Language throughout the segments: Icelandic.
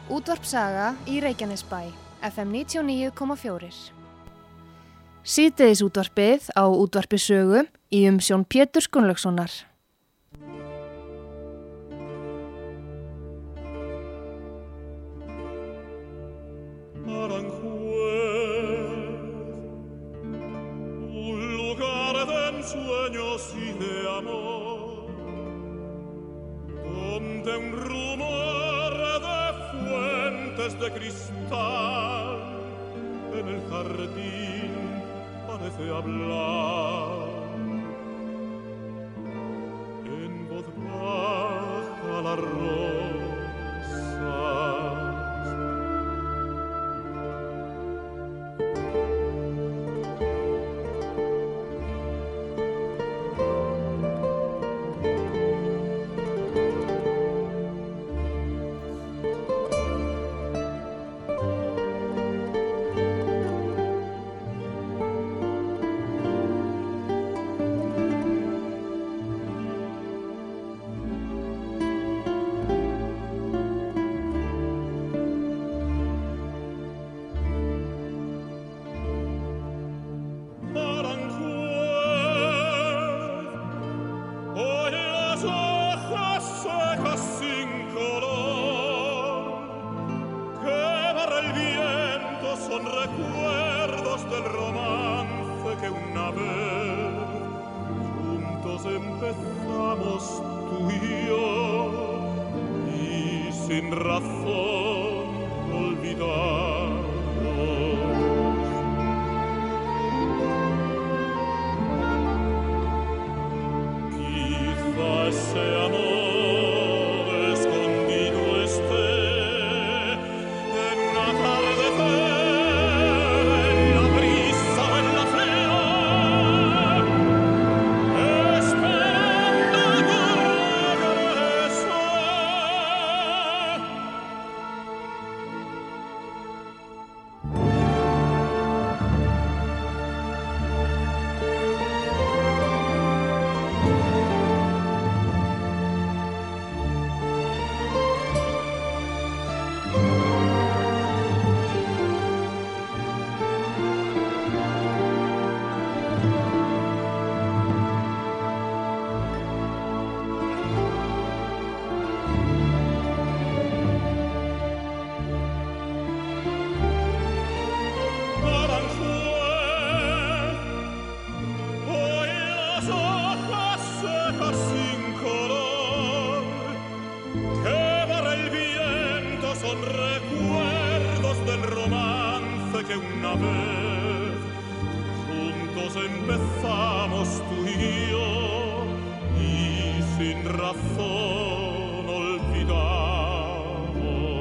Útvarp Saga í Reykjanesbæ, FM 99,4. Síðdegis útvarpið á Útvarpi Sögu í umsjón Péturs Gunnlaugssonar. Sueños y de amor, donde un rumor de fuentes de cristal en el jardín parece hablar. En voz baja las rosas empezamos tú y yo y sin razón olvidarnos. Quizá ese amor escondido esté en una atardecer. Empezamos tú y yo y sin razón olvidamos.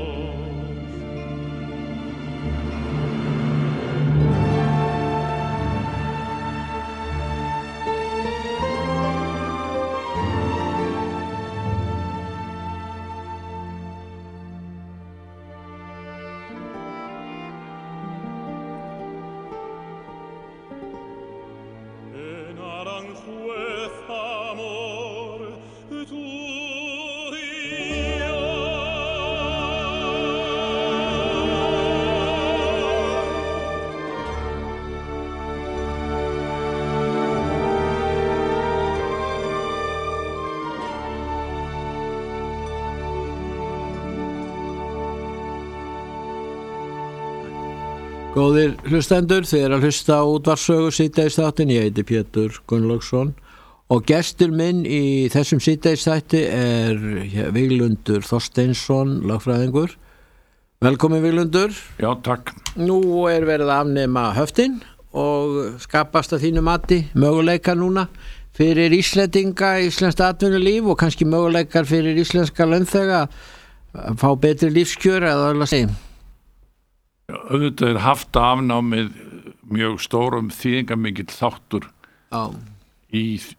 Góðir hlustendur, þið að hlusta á Útvarp Sögu síðdegisþáttin. Ég heiti Pétur Gunnlaugsson og gestur minn í þessum síðdegisþætti Víglundur Þorsteinsson, lögfræðingur. Velkomin Víglundur. Já, takk. Nú verið að afnema höftin og skapast að þínu mati möguleikar núna fyrir Íslendinga, íslenskt atvinnulíf og kannski möguleikar fyrir íslenska launþega að fá betri lífskjör eða að segja. Auðvitað haft afnámið mjög stórum þýðingarmikill þáttur í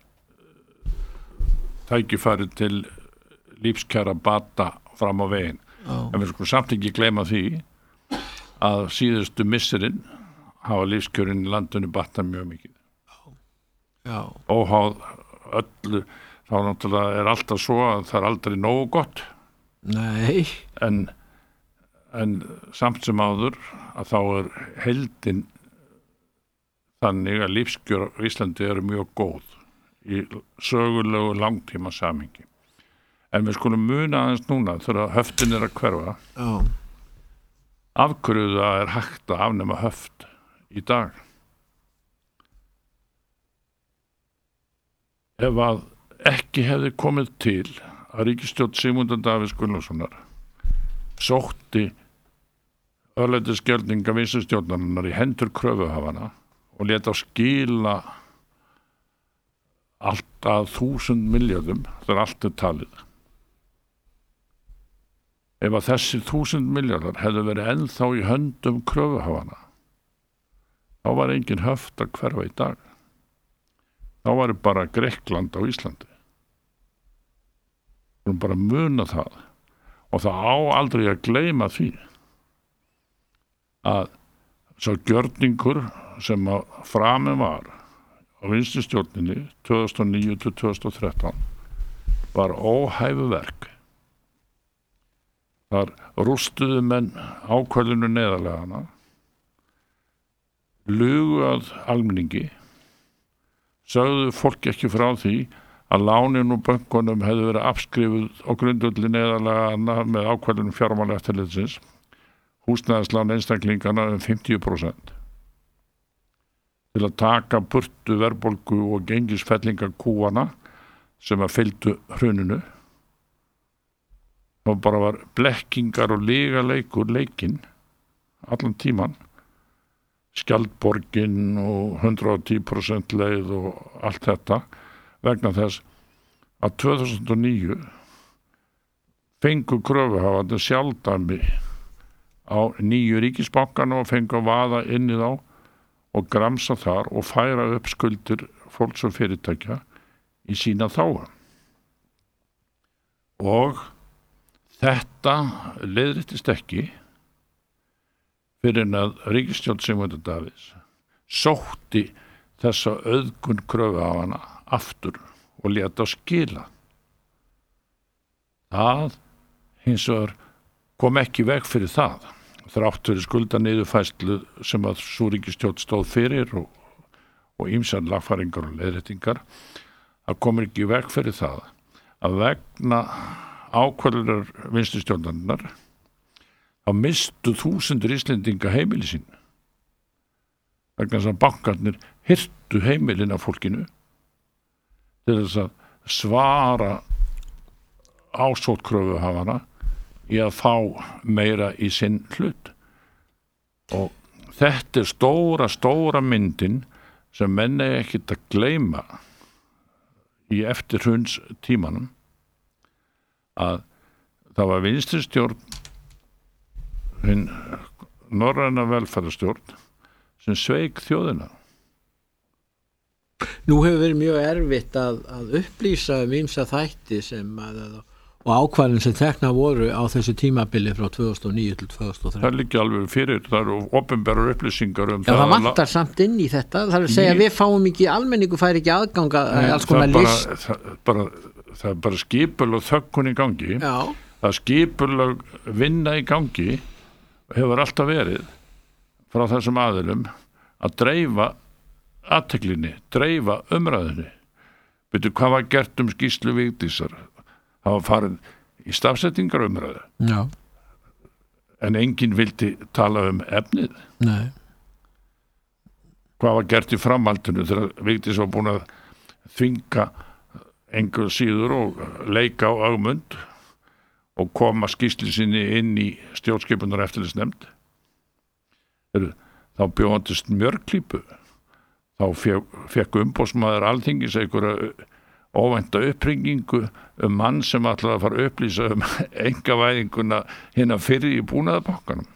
tækifæri til lífskjara bata fram á veginn. En við skulum samt ekki gleyma því að síðustu misserinn hafa lífskjörin í landinu batað mjög mikið. Óháð öllu, þá náttúrulega alltaf svo að það aldrei nógu gott. Nei. En en samt sem áður að þá heildin þannig að lífskjör á Íslandi eru mjög góð í sögulegu langtíma samhengi. En við skulum muna aðeins núna þegar höftin að hverfa. Já. Af hverju það hægt að afnema höft í dag. Ef að ekki hefði komið til að ríkisstjórn Sigmundar Davíðs Gunnlaugssonar sótti örlætisgjörninga vinstristjórnarinnar í hendur kröfuhafana og lét á skila allt að 1000 milljörðum þegar allt talið. Ef að þessir 1000 milljarðar hefðu verið ennþá í höndum kröfuhafana, þá var engin höft að hverfa í dag. Þá var bara Grikkland á Íslandi. Við erum bara að muna það og það á aldrei að gleyma því að sá gjörningur sem að framin var á vinstristjórninni 2009 til 2013 var óhæfuverk. Þar rústuðu menn ákvörðunu neyðarlegana, lugu að almenningi, sögðu fólk ekki frá því að lánin úr bönkunum hefðu verið afskrifuð á grundvelli neyðarlegana með ákvörðunum fjármálaeftirlitsins, húsnæðislán einstaklingana 50%. Til að taka burtu verðbólgu og gengisfellinga kúana sem að fylgdu hruninu. Það bara var blekkingar og lygaleikur leikinn allan tíman. Skjaldborgin og 110% leið og allt þetta vegna þess að 2009 fengu kröfuhafandi sjálfdæmi á nýju ríkisbankana og fengu að vaða inn í þá og gramsa þar og færa upp skuldir fólks og fyrirtækja í sína þága. Og þetta leiðréttist ekki fyrir en að ríkisstjórn Sigmundar Davíðs sótti þessa auðgun kröfuhafana aftur og lét á skila. Það hins vegar kom ekki veg fyrir það. Þrátt fyrir skuldanniðurfærslu sem að sú ríkisstjórn stóð fyrir og ýmsar lagfæringar og leiðréttingar, það komur ekki veg fyrir það að vegna ákvörðunar vinstristjórnarinnar þá mistu 1000 Íslendinga heimili sín vegna þess að bankarnir hirtu heimilin af fólkinu til þess að svara ásótt kröfuhafana í að fá meira í sinn hlut. Og þetta stóra myndin sem menn ekkert að gleyma í eftirhruns tímanum að það var vinstristjórn hinn norræna velferðarstjórn sem sveik þjóðina. Nú hefur verið mjög erfitt að upplýsa ýmsa þætti sem og ákvarðin sem tekna voru á þessu tímabili frá 2009 til 2013. Það liggi alveg fyrir, það eru opinberar upplýsingar það. Það vantar samt inn í þetta, það er að segja við fáum ekki, almenningu fær ekki aðganga alls konar list. Það er bara skipulag þöggun í gangi. Já. Það er skipulag vinna í gangi og hefur alltaf verið frá þessum aðilum að dreifa athyglinni, dreifa umræðinni. Veitu hvað var gert skýrslu Vigdísar? Það var farin í stafsettingar umræðu. Já. En enginn vildi tala efnið. Nei. Hvað var gert í framhaldinu þegar Vigdís var búin að þvinga engu síður og leika á Ögmund og koma skýrslu sinni inn í stjórnskipunar eftirlitsnefnd. Þá bjóðandist mjörklípu. Þá fekk umboðsmaður Alþingis einhverja óvænta uppringingu mann sem ætlaði að fara að upplýsa engavæðinguna hinna fyrir í búnaðarbankanum.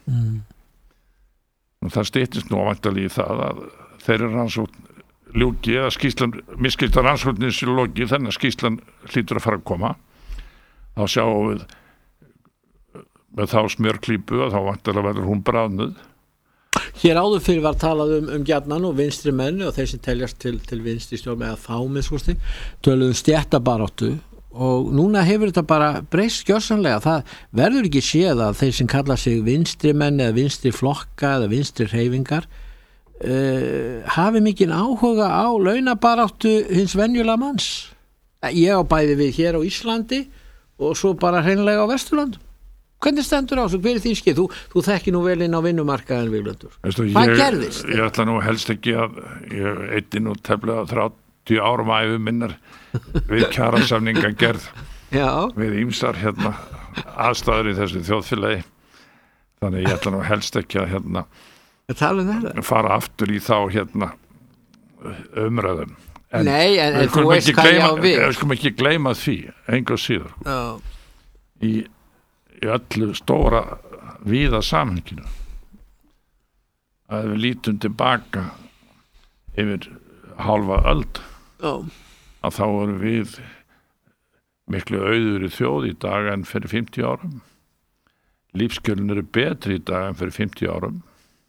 Og það styttist nú óvæntalega í það að þeirra rannsókn ljúki eða skýrslan, misskipta rannsóknin sér loki, þannig að skýrslan hlýtur að fara að koma. Þá sjáum við með þá smjörklípu að þá væntalega verður hún bráðnuð. Hér áður fyrir var talað gjarnan og vinstri menn og þeir sem teljast til vinstri stjórn eða fámiðskosti töluðu stéttabaráttu og núna hefur þetta bara breyst gjörsamlega. Það verður ekki séð að þeir sem kalla sig vinstri menn eða vinstri flokka eða vinstri hreyfingar hafi mikinn áhuga á launabaráttu hins venjulega manns. Ég á bæði við hér á Íslandi og svo bara hreinlega á Vesturlöndum. Hvernig stendur á þessu? Hver er þín skil? Þú þekki nú vel inn á vinnumarkaðin, Víglundur. Hvað gerðist? Ég ætla nú helst ekki að ég eitti nú tefnilega 30 árum æfi minnar við kjarasamninga gerð við ýmsar aðstæður í þessu þjóðfélagi. Þannig ég ætla nú helst ekki að fara aftur í þá umræðum. Nei, en þú veist hvað ég á við. Við skulum ekki gleyma því, engu síður. Í öllu stóra víða samhenginu að við lítum tilbaka yfir hálfa öld að þá erum við miklu auður í þjóð í dag en fyrir 50 árum. Lífskjörin eru betri í dag en fyrir 50 árum.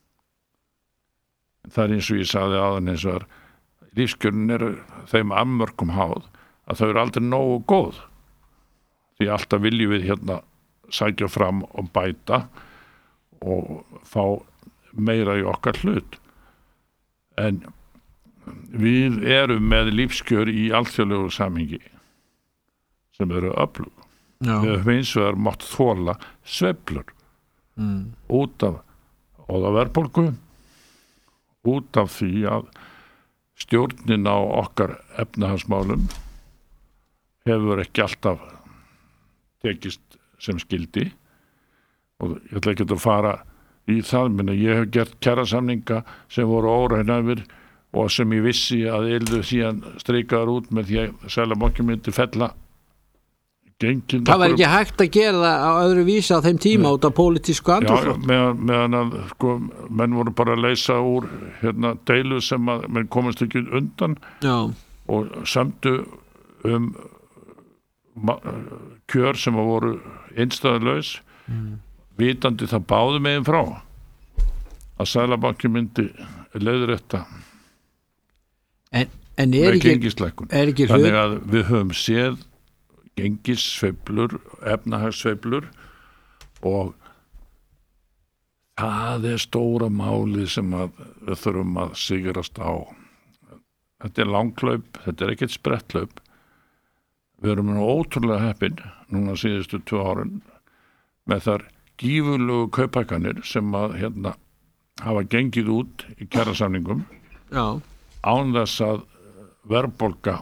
Það er eins og ég sagði áðan eins og lífskjörin eru þeim afmörkum háð að þau eru aldrei nógu góð, því alltaf viljum við sækja fram og bæta og fá meira í okkar hlut. En við erum með lífskjör í alþjóðlegu samhengi sem eru öflug. Við höfum eins og mátt þola sveiflur út af óðaverðbólgu, út af því að stjórnin á okkar efnahagsmálum hefur ekki alltaf tekist sem skildi, og ég ætla ekki að fara í það, menn ég hef gert kjarasamninga sem voru óraunhæfir og sem ég vissi að yrðu síðan streikaðar út með því að Seðlabankinn myndi fella gengin. Það var ekki hægt að gera það á öðru vísa á þeim tíma út af pólitísku andrúmsloft. Meðan að menn voru bara að leysa úr deilu sem að menn komast ekki undan og sömdu kjör sem voru einstæðulaus, vitandi það báðu megin frá að Seðlabankinn myndi leiðrétta með gengislækkun. Þannig að við höfum séð gengissveiflur, efnahagssveiflur, og það er stóra málið sem við þurfum að sigrast á. Þetta er langhlaup, þetta er ekkert spretthlaup. Við erum nú ótrúlega heppin núna síðustu 2 árin með þar gífurlegu kauphækkanir sem að hafa gengið út í kjarasamningum án þess að verðbólga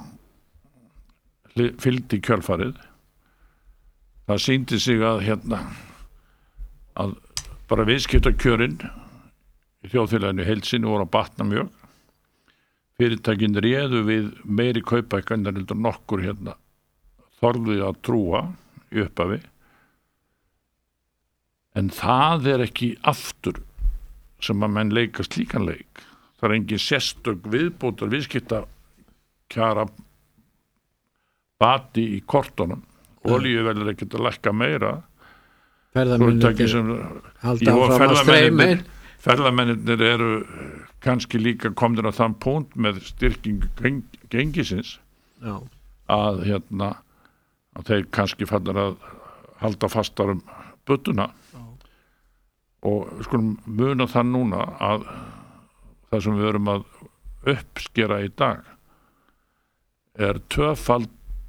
fylgdi kjölfarið. Það sýndi sig að að bara viðskiptakjörin í þjóðfélaginu heild sinni voru að batna mjög. Fyrirtækin réðu við meiri kauphækkanir heldur nokkur þorðu að trúa í upphafi, en það er ekki aftur sem að menn leika slíkan leik. Það er engin sérstök viðbótar viðskiptakjara bati í kortunum. Olíuverð er ekkert að lækka meira. Ferðamennir eru kannski líka komnir á þann punkt með styrking gengisins að þeir kannski fallir að halda fastar budduna, og skulum muna það núna að það sem við erum að uppskera í dag er tvöfald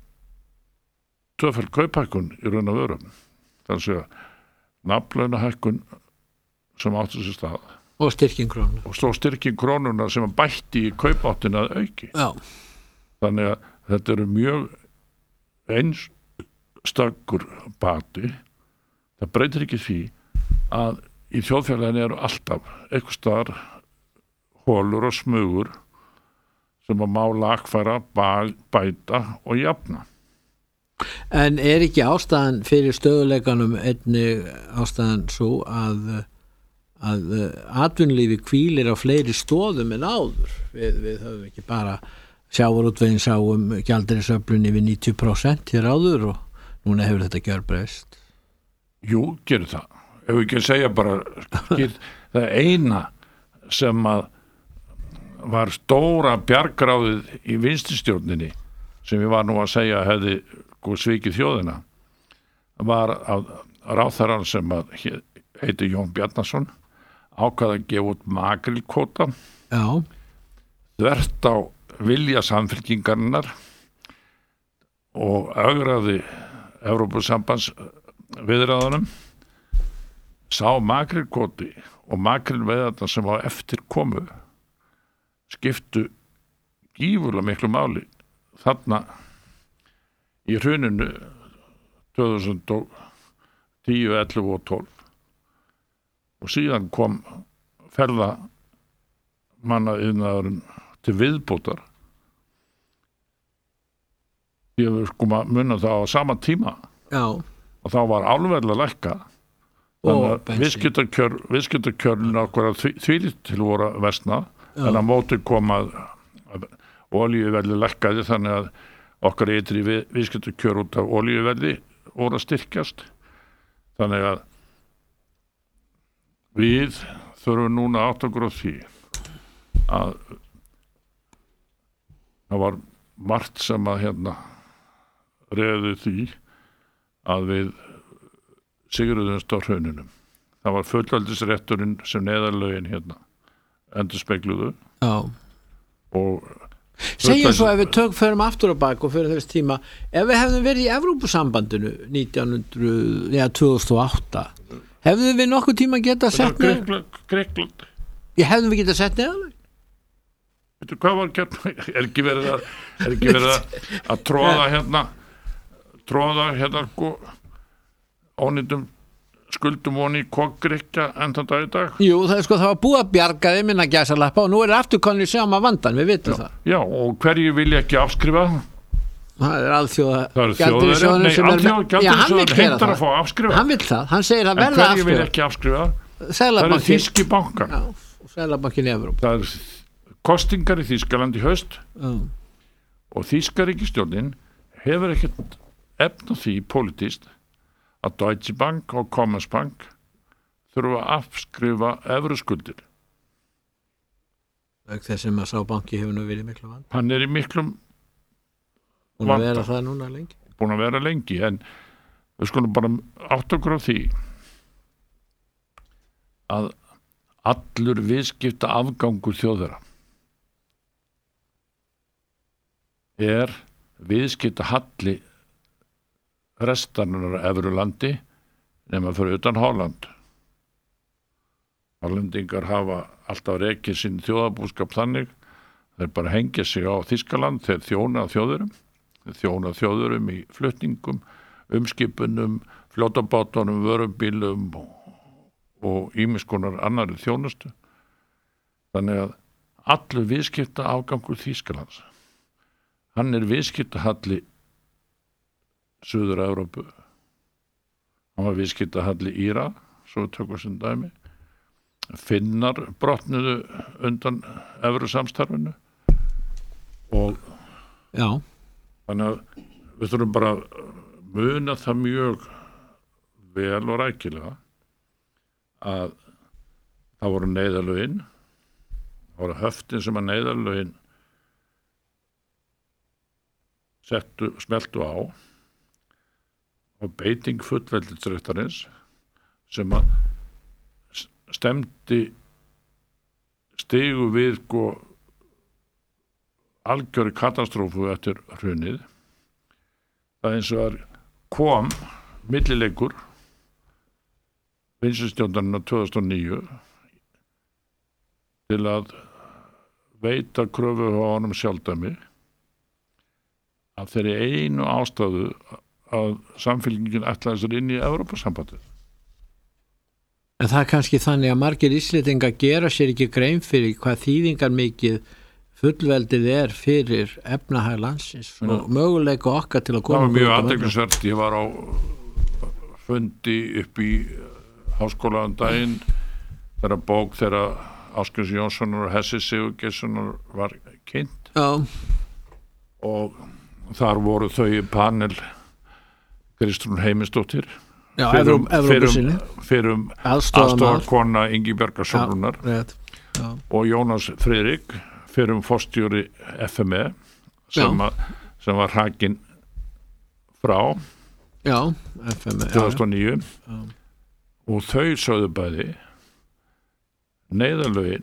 kauphækkun í raun og veru. Það er að segja nafnlaunahækkun sem átti sér stað og styrking krónu og svo styrking krónuna sem bætti í kaupáttina að auki. Þannig að þetta eru mjög einstakkur bati. Það breytir ekki því að í þjóðfélaginu eru alltaf einhvers staðar holur og smugur sem að má lagfæra, bæta og jafna. En er ekki ástæðan fyrir stöðuleikanum einnig ástæðan svo að atvinnulífi hvílir á fleiri stoðum en áður? Við höfum ekki bara sjávarútveginn sáum gjaldeyrisöflun yfir 90% hér áður og núna hefur þetta gjörbreyst. Jú, gerir það. Ef við ekki segja bara það eina sem að var stóra bjargráðið í vinstristjórninni sem ég var nú að segja hefði sko svikið þjóðina var að ráðherrann sem að heiti Jón Bjarnason ákvað að gefa út makrílkvóta þvert á vilja samfylkingarinnar og ögraði Evrópusambands viðræðunum. Sá makrílkvóti og makrílveiðarnar sem á eftir komu skiptu gífurlega miklu máli þarna í hruninu 2010, 11 og 12 og síðan kom ferðamannaiðnaðurinn til viðbótar því að við sko munum það á sama tíma og þá var álverð að lækka þannig að viðskiptakjörn okkur að þvílít til voru að versna en að móti kom að olíuverði lækkaði þannig að okkar ytri viðskiptakjör út af olíuverði voru að styrkjast þannig að við þurfum núna átt okkur á því að það var margt sem að réði því að við sigruðumst á hrununum. Það var fullveldisrétturinn sem neyðarlögin endurspegluðu og segjum svo ef við förum aftur á bak og fyrir þess tíma ef við hefðum verið í Evrópusambandinu 2008 hefðum við nokkuð tíma getað sett neðan Grikkland hefðum við getað sett neðan veitu hvað var gert er ekki verið að tróða ónýtum skuldum voni kokkrykja enn þann dag í dag. Jú, það var búið að bjarga þeim innan gæsalappa og nú er afturkonur sama vandan, við vitum það. Já, og hverju vilja ekki afskrifa? Það er alþjóða gjaldeyrisjóðurinn sem alþjóða heimtar að fá afskrifa. Hann vill það, hann segir að verða afskrifa. En hverju vilja ekki afskrifa? Það eru þýski bankar. Já, og Seðlabankinn í Evrópu. Það er kostingar í Þýskaland í haust og þýska ríkisstjórnin hefur ekkert efna því pólitískt að Deutsche Bank og Commerzbank þurfa að afskrifa evruskuldir. Þess sem að sá banki hefur nú verið miklu vand. Hann er í miklum búin að vera það núna lengi. Búin að vera lengi, en við skulum bara átt okkur á því að allur viðskipta afgangur þjóðara er viðskipta halli restanur Evrulandi nema fyrir utan Holland. Hollendingar hafa alltaf rekið sinn þjóðarbúskap þannig þeir bara hengja sig á Þýskaland, þeir þjóna þjóðurum í flutningum, umskipunum, fljótabátunum, vörubílum og ýmiss konar annarri þjónustu. Þannig að allur viðskipta afgangur Þýskalands hann er viðskiptahalli Suður-Evrópu. Hann var viðskiptahalli Íra, svo við tökum sem dæmi. Finnar brotnuðu undan evrusamstarfinu og þannig að við þurfum bara að muna það mjög vel og rækilega að það voru neyðarlögin, það voru höftin sem að neyðarlögin smeltu á og beiting fullveldisréttarins sem að stemdi stigu við algjöru katastrófu eftir hrunið. Það eins og kom millileikur vinstristjórnarinnar 2009 til að veita kröfu á honum sjálfdæmi að þeirri einu ástæðu að samfylkingin ætlaði sér inn í Evrópusambandið. En það er kannski þannig að margir Íslendingar gera sér ekki grein fyrir hvað þýðingar mikið fullveldið er fyrir efnahag landsins og möguleika okkar til að koma. Það var mjög athyglisvert. Ég var á fundi upp í háskólaðan daginn þegar bók þegar Ásgeirs Jónssonar og Hessi Sigurgeirssonar var kynnt. Já. Og þar voru þau í panel Kristrún Heimisdóttir fyrir aðstoðarkona Ingibjargar Sólrúnar og Jónas Friðrik fyrir forstjóri FME sem var hrakinn frá Já, FM 2009 og þau sögðu bæði neyðarlögin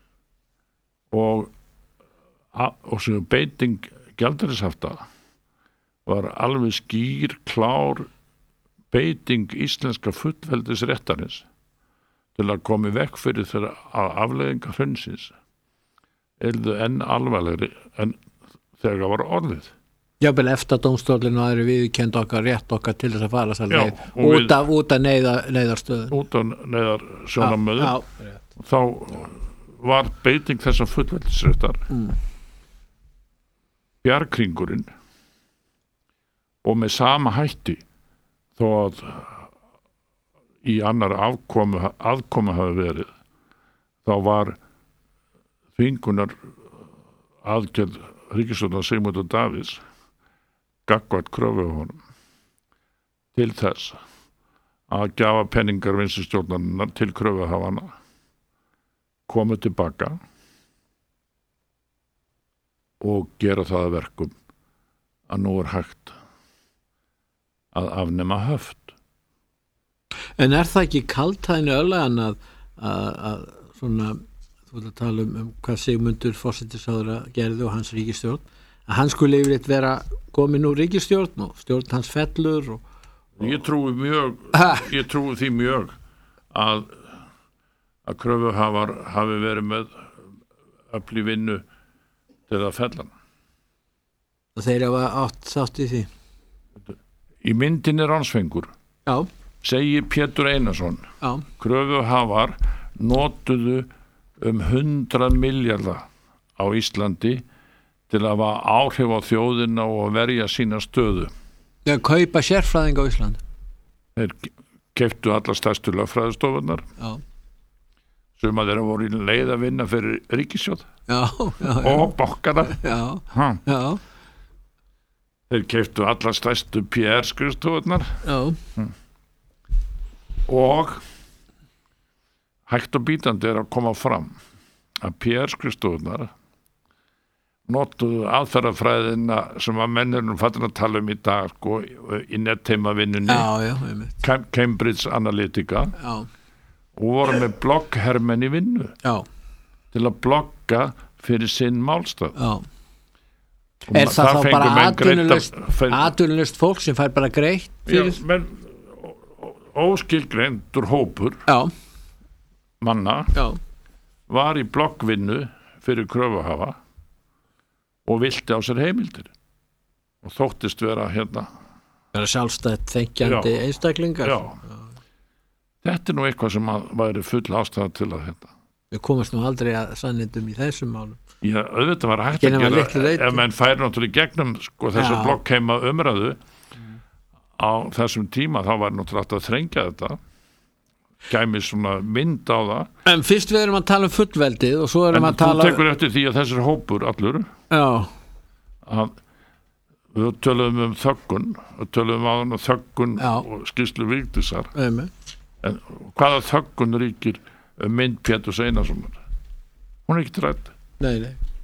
og sem beiting gjaldeyrishafta var alveg skýr, klár beiting íslenska fullveldisréttarins til að koma í vekk fyrir þeirra afleiðingar hrunsins yrðu enn alvarlegri en þegar var orðið. Jafnvel EFTA-dómstólinn og aðri viðurkennd okkar rétt okkar til þess að fara þess að leið út af neyðarstöðun. Út af neyðarsjónarmiðum. Þá var beiting þessa fullveldisréttar bjargringurinn og með sama hætti þó að í annar aðkomu hafi verið þá var þvingunar aðgerð ríkisstjórnar Sigmundur Davíðs gagnvart kröfuhöfunum til þess að gefa penningar vinstristjórnarinnar til kröfuhafanna komu tilbaka og gera það að verkum að nú hægt að afnema höft. En það ekki kaldhæðni örlagan að svona, þú vil að tala um hvað Sigmundur forsætisráðherra gerði og hans ríkisstjórn, að hann skulle yfirleitt vera komin úr ríkisstjórn og stjórn hans fellur og ég trúi því mjög að kröfuhafar hafi verið með öfl í vinnu til að fella hann. Og þeir hafa átt sátt í því. Í myndinni Ránsfengur segir Pétur Einarsson kröfuhafar notuðu 100 milljarða á Íslandi til að hafa áhrif á þjóðina og verja sína stöðu. Þeir kaupa sérfræðing á Íslandi. Þeir keyptu allar stærstu lögfræðistofunar sem að þeirra voru í leið að vinna fyrir ríkissjóð og bankana. Þeir keyptu allar stærstu PR-skrifstofunar og hægt og bítandi að koma fram að PR-skrifstofunar notuðu aðferðafræðina sem að mennirinn fattin að tala í dag sko, í netteimavinnunni Cambridge Analytica og voru með blogghermenn í vinnu til að blogga fyrir sinn málstað. Er það þá bara atvinnulaust fólk sem fær bara greitt fyrir? Já, menn óskilgreindur hópur manna var í bloggvinnu fyrir kröfuhafa og vilti á sér heimildir og þóttist vera vera sjálfstætt þenkjandi einstaklingar. Þetta nú eitthvað sem væri full ástæða til að Við komast nú aldrei að sannindum í þessum málum. Já, auðvitað var hægt að gera ef menn færi náttúrulega gegnum sko, þessu bloggheima umræðu á þessum tíma þá var náttúrulega að þrengja þetta kæmi svona mynd á það. En fyrst við erum að tala um fullveldið og svo erum að tala þú tekur eftir því að þessir hópur allur að við töluðum þöggun við töluðum á þannig þöggun og skýrslu Vigdísar en hvaða þöggun ríkir mynd Péturs Einarssonar hún ekki rædd. Nei.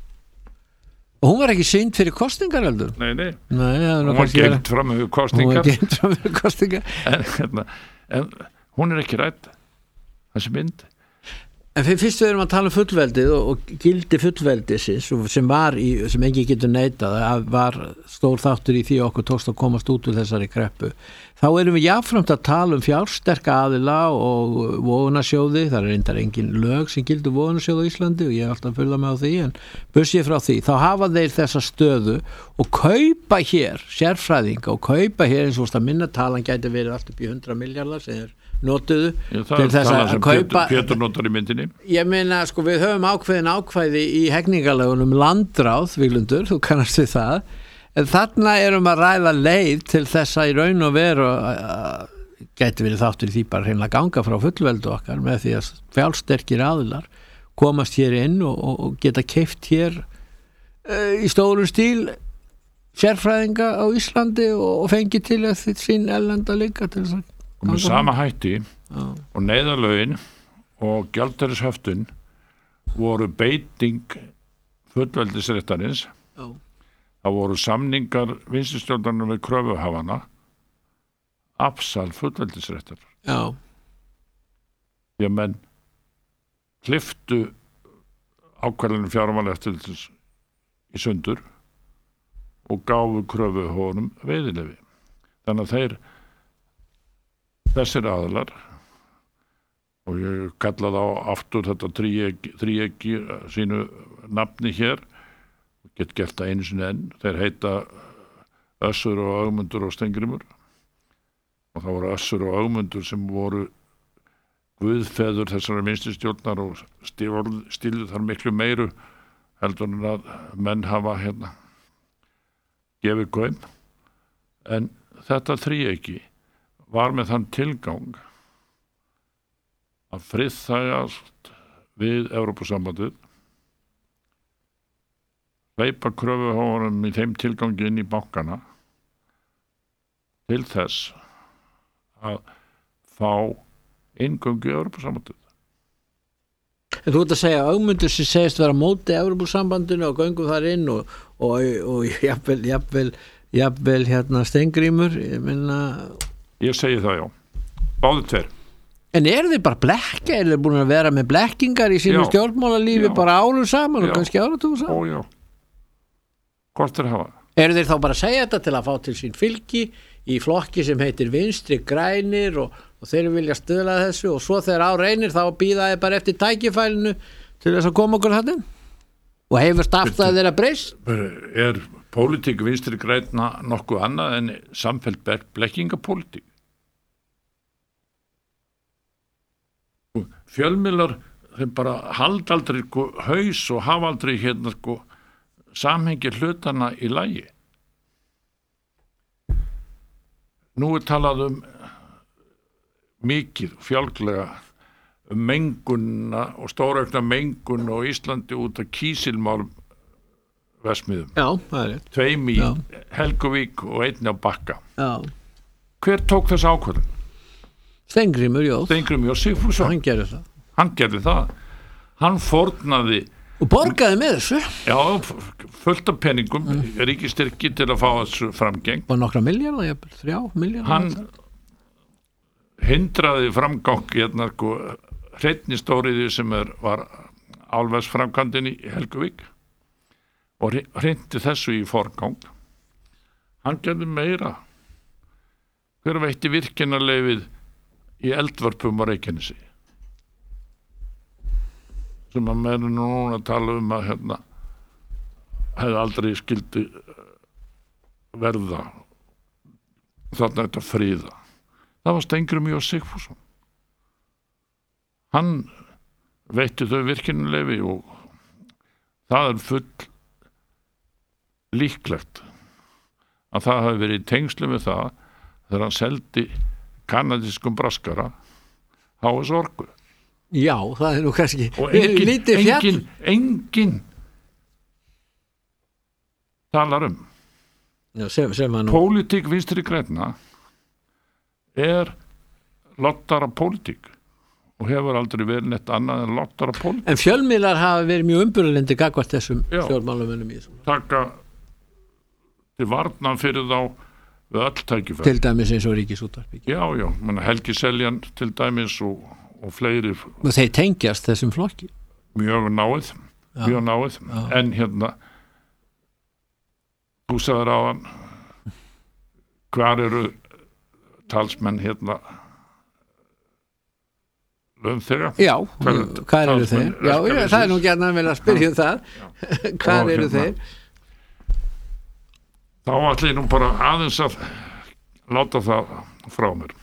Og hún var ekki sýnd fyrir kostingar heldur? Nei. Hún var geimt fram með kostingar en hún ekki rædd þessi mynd. En fyrst við erum að tala um fullveldið og gildi fullveldisins sem enginn getur neitað að var stór þáttur í því okkur tókst að komast út úr þessari kreppu. Þá erum við jafnframt að tala um fjársterka aðila og vogunarsjóði, það reyndar engin lög sem gildur vogunarsjóð á Íslandi og ég er alltaf að fylgja með á því en bursið frá því, þá hafa þeir þessa stöðu og kaupa hér sérfræðinga og kaupa hér eins og minna talan gæti verið allt upp í 100 milljarðar sem notuðu til þess að kaupa Pétur notar í myndinni. Ég meina sko við höfum ákvæði í hegningarlögunum landráð, Víglundur, þú kannast við það en þarna erum að ræða leið til þess að í raun og veru gæti verið þáttur í því bara hreinlega ganga frá fullveldu okkar með því að fjársterkir aðilar komast hér inn og geta keypt hér í stórum stíl sérfræðinga á Íslandi og fengi til að sín erlenda líka til þess að og með sama hætti og neyðarlögin og gjaldeyrishöftin voru beiting fullveldisréttarins það voru samningar vinstristjórnarnir við kröfuhafana afsal fullveldisréttar. Já. Því að menn klipptu ákvarðanum fjármálaeftirlitsins í sundur og gáfu kröfuhafunum veiðileyfi. Þannig að þessir aðilar, og ég kallaði á aftur þetta þríeggi sínu nafni hér, og get gert það einu sinni enn, þeir heita Össur og Ögmundur og Steingrímur, og það voru Össur og Ögmundur sem voru guðfeður þessari minnstistjórnar og stíluð þar miklu meiru heldur en að menn hafa gefið gaum. En þetta þríeggi var með þann tilgang að friðþægjast við Evrópusambandið, hleypa kröfuhafunum í þeim tilgangi inn í bankana til þess að fá inngöngu í Evrópusambandið. En þú ert að segja að Ögmundur sem segist vera móti Evrópusambandinu og göngum þar inn og jafnvel Steingrímur, Ég segi það, já. Báðir tveir. En eru þið bara blekka? Eru þið búin að vera með blekkingar í sínu stjórnmálalífi bara árum saman og kannski áratugum saman? Ó, já. Hvort hafa? Eru þeir þá bara að segja þetta til að fá til sín fylgi í flokki sem heitir Vinstri grænir og þeir vilja stuðla þessu og svo þegar á reynir þá býða þeir bara eftir tækifælinu til þess að koma okkur þarna og hefur startað þeirra breyst? Er pólitík Vinstri grænna nokkuð annað en samfellt blekkingapólitík? Fjölmiðlar þeim bara halda aldrei haus og hafa aldrei samhengi hlutana í lagi. Nú talað mikið fjálglega mengunna og stóraukna mengun á Íslandi út af kísilmálum verksmiðjum. Já, það er rétt. 2 í Helguvík og 1 á Bakka. Já. Hver tók þess ákvörðun? Steingrímur Sigfússon. Hann gerði það. Hann fórnaði og borgaði með þessu. Já, fullt af peningum, ríkistyrki til að fá þessu framgeng. Og nokkra milljarða, 3 milljarða. Hann hindraði framgang hreinni stóriði sem var álversframkvæmdin í Helguvík og hrindi þessu í forgang. Hann gerði meira. Hver veitti virkjunarleyfið í eldvörpum á Reykjanesi sem að menn núna tala að hefði aldrei skildi verða þarna þetta fríða. Það var Steingrímur Sigfússon. Hann veitti þau virkjunarleyfi og það er full líklegt að það hafi verið í tengslu með það þegar hann seldi kanadískum braskara HS Orku. Já, það er nú kannski og engin talar pólitík Vinstri grænna lottara pólitík og hefur aldrei verið neitt annað en lottara pólitík. En fjölmiðlar hafa verið mjög umburðarlyndi gagnvart þessum stjórnmálamönnum í þessu. Taka til varna fyrir þá við öll tækifæri. Til dæmis eins og Ríkisútvarpið. Já, Helgi Seljan til dæmis og fleiri. Og þeir tengjast þessum flokki. Mjög náið. En þú sagðir á hann hvar eru talsmenn launþega? Já, hvar eru þeir? Já, það er nú gjarnan vel að spyrja það. Hvar eru þeir? Þá ætla ég nú bara aðeins að láta það frá mér.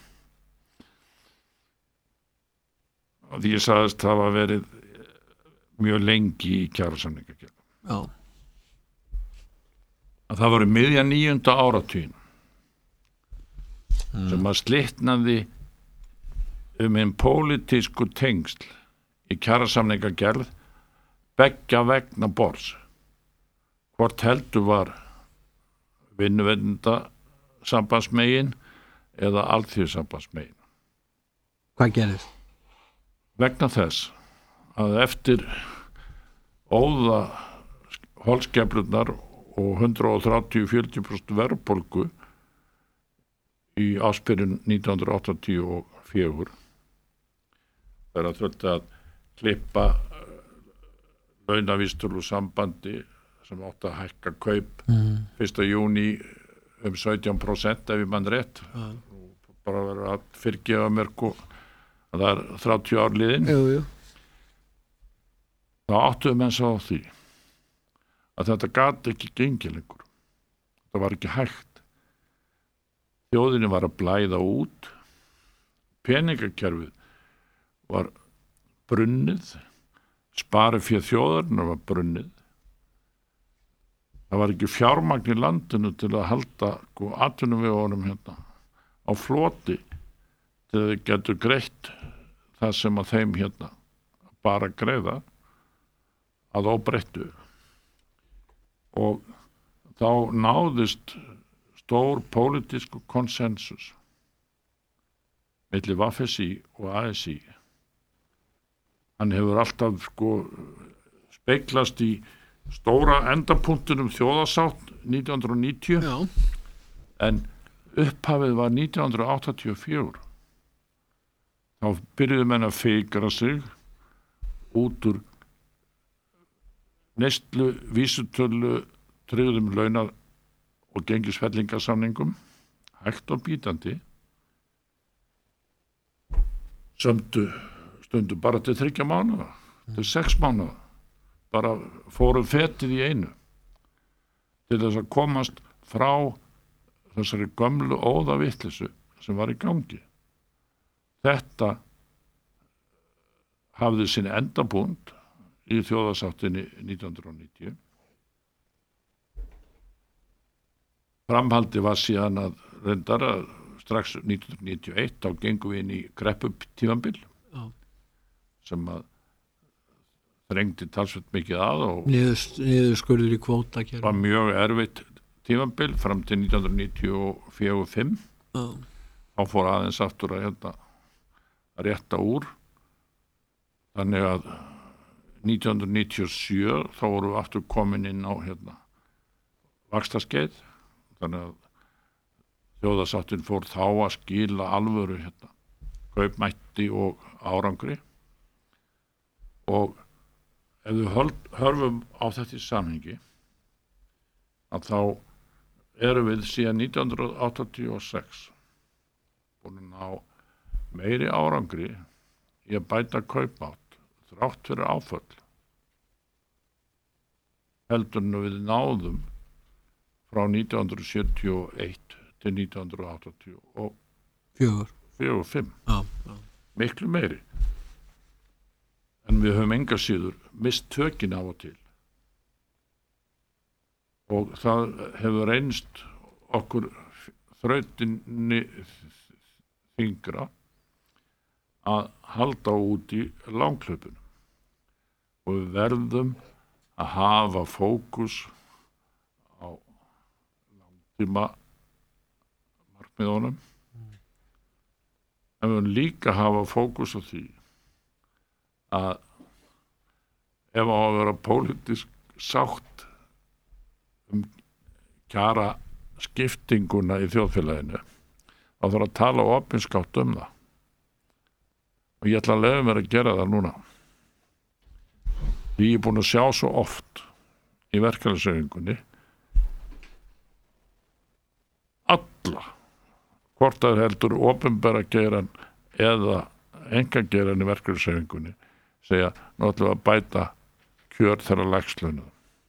Því ég sagðist það hafa verið mjög lengi í kjarasamningagerð. Já. Að það var miðja 9. áratuginn sem að slitnaði hinn pólitísku tengsl í kjarasamningagerð beggja vegna borðs. Hvort heldur var vinnuveitenda sambandsmegin eða alþýðusambandsmegin. Hvað gerðist? Vegna þess að eftir óða holskeflurnar og 130-40% verðbólgu í áspyrjun 1984 þegar þurfti að klippa launavísitölu sambandi sem átti að hækka kaup 1. júní 17% ef ég mann rétt og bara verið að fyrirgefa mér að það 30 ár liðin þá áttuðu menn sá því að þetta gat ekki gengið lengur það var ekki hægt þjóðinni var að blæða út peningakerfið var brunnið sparið fyrir þjóðarinnar var brunnið það var ekki fjármagn í landinu til að halda atvinnuvegunum hérna á floti til að þau getur greitt það sem að þeim hérna bara greiða að óbreyttu og þá náðist stór pólitísku konsensus milli VFSI og ASI hann hefur alltaf speglast í stóra endapunktunum þjóðarsátt 1990 en upphafið var 1984 þá byrjuðu menn að fikra sig út úr neyslu vísitölu tryggðum launa og gengisfellingasamningum hægt og bítandi stundu bara til 3 mánuða til 6 mánuða bara fóru fetið í einu til þess að komast frá þessari gömlu óðavitleysu sem var í gangi þetta hafði sinn endapunkt í þjóðarsáttinni 1990 framhaldi var síðan að reyndar að strax 1991 þá gengum við inn í krepputímabil sem að þrengdi talsveit mikið að og niðurskurður í kvótakerfi var mjög erfitt tímabil fram til 1994-5 þá fór aðeins aftur að rétta úr þannig að 1997 þá voru við aftur komin inn á vaxtaskeið þannig að þjóðarsáttin fór þá að skila alvöru kaupmætti og árangri og ef við hörfum á þetta í samhengi að þá erum við síðan 1986 búin að ná meiri árangri í að bæta kaupmátt þrátt fyrir áföll heldur en við náðum frá 1971 til 1984 miklu meiri en við höfum enga síður mist tökin af og til og það hefur reynst okkur þrautinni þyngra að halda út í langhlaupunum og við verðum að hafa fókus á langtíma markmiðunum en við verðum líka að hafa fókus á því að ef á að vera pólitísk sátt kjara skiptinguna í þjóðfélaginu þá þarf að tala opinskátt það og ég ætla að leyfa mér að gera það núna því ég er búin að sjá svo oft í verkalýðshreyfingunni alla hvort það heldur opinbera geirann eða einkageirann í verkalýðshreyfingunni segja, nú ætlum við að bæta kjör þeirra lægst launuðu.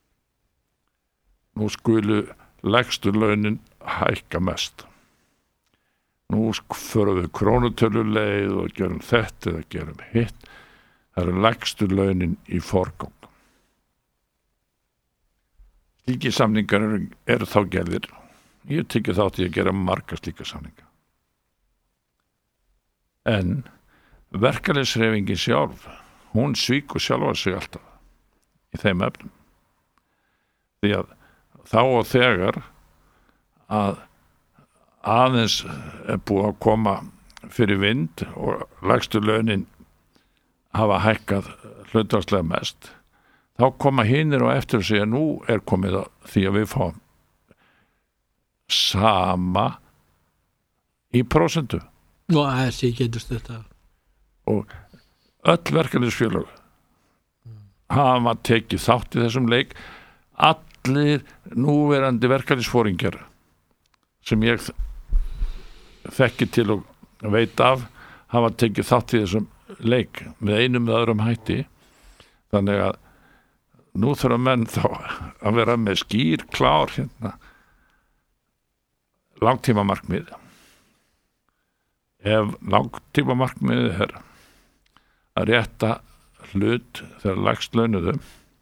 Nú skulu lægstu launin hækka mest. Nú förum við krónutöluleið og gerum þetta eða gerum hitt. Það eru lægstu launin í forgang. Slíkir samningar eru þá gerðir. Ég tekið þátt í að gera marga slíka samninga. En verkalýðshreyfingin sjálf hún svíkur sjálfa sig alltaf í þeim efnum því að þá og þegar að aðeins er búið að koma fyrir vind og lægstu launin hafa hækkað hlutfallslega mest þá koma hinir og eftir að segja nú komið að því að við fáum sama í prósentu og ASI getur þetta og öll verkefnisfélög hafa tekið þátt í þessum leik, allir núverandi verkefnisforingjar sem ég þekki til og veit af hafa tekið þátt í þessum leik með einum eða öðrum hætti, þannig að nú þurfa menn þá að vera með skýr klár langtíma markmið. Ef langtíma markmið að rétta hlut þegar lægst launuðu,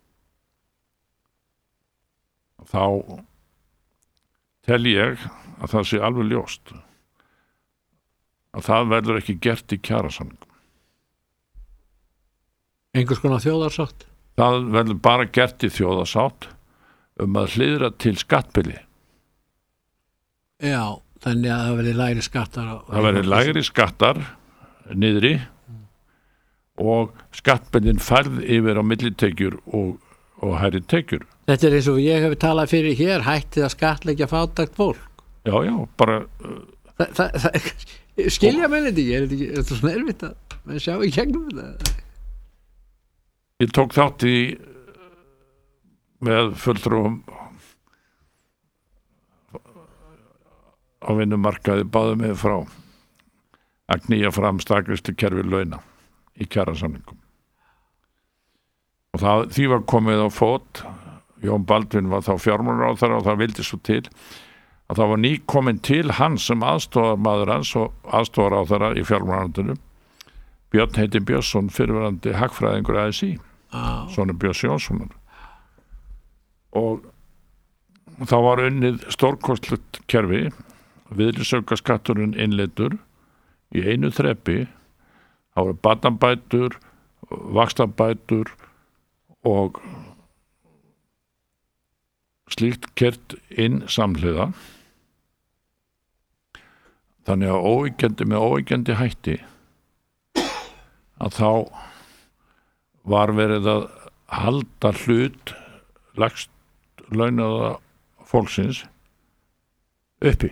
þá tel ég að það sé alveg ljóst að það verður ekki gert í kjarasamningum. Einhvers konar þjóðarsátt? Það verður bara gert í þjóðarsátt að hliðra til skattbili. Já, þannig að það verður lægri skattar. Það verður lægri skattar niðri og skattbillin færð yfir á millitekjur og hærri tekjur. Þetta eins og ég hef talað fyrir hér, hættið að skattleggja fátækt fólk. Já, bara... skilja menn þetta ekki? Er þetta svona erfitt að sjá í gegnum þetta? Ég tók þátt í með fulltrúum á vinnumarkaði báðu mig frá að knýja fram stakristu kerfi launa í kjarasamningum. Og því var komið á fót, Jón Baldvin var þá fjármálaráðherra og það vildi svo til að það var nýkomin til hans sem aðstoðarmaður hans og aðstoðaráðherra í fjármálaráðherranum, Björn Heiti Björnsson, fyrrverandi hagfræðingur ASI, sonur Björns Jónssonar. Og þá var unnið stórkostlegt kerfi, virðisaukaskatturinn innleiddur í einu þrepi, þá voru barnabætur, vaxtabætur og slíkt kert inn samhliða. Þannig að með óyggjandi hætti að þá var verið að halda hlut lægst launaða fólksins uppi.